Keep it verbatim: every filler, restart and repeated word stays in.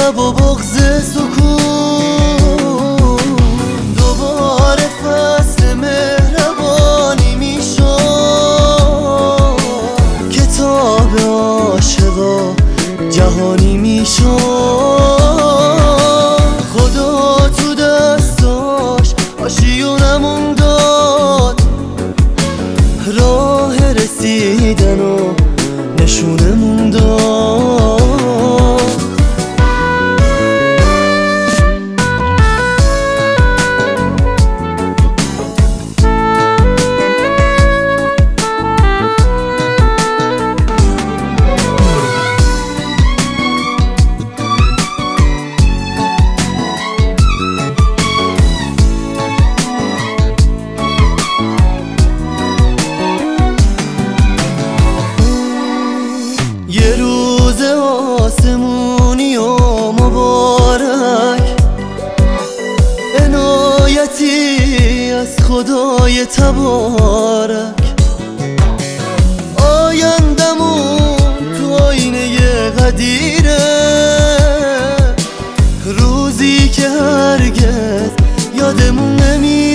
شب و بغض سکون دوباره فصل مهربانی میشد، کتاب عاشقا جهانی میشد. خدا تو دستاش آشیونمون داد، راه رسیدن و نشونمون داد. یه روز آسمونی و مبارک، عنایتی از خدای تبارک. آیندمون تو آینه قدیره، روزی که هرگز یادمون نمی